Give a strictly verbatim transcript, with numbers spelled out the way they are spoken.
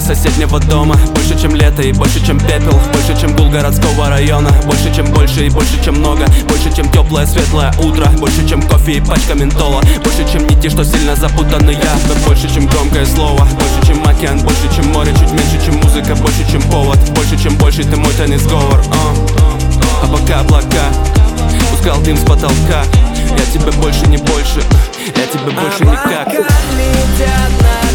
соседнего дома. Больше, чем лето и больше, чем пепел. Больше, чем гул городского района. Больше, чем больше и больше, чем много. Больше, чем теплое светлое утро. Больше, чем кофе и пачка ментола. Больше, чем нити, что сильно запутаны я. Да больше, чем громкое слово. Больше, чем океан, больше, чем море. Чуть меньше, чем музыка, больше, чем повод. Больше, чем больше, ты мой тайный сговор. А пока облака пускал дым с потолка. Я тебе больше не больше, я тебе больше никак. Облака летят на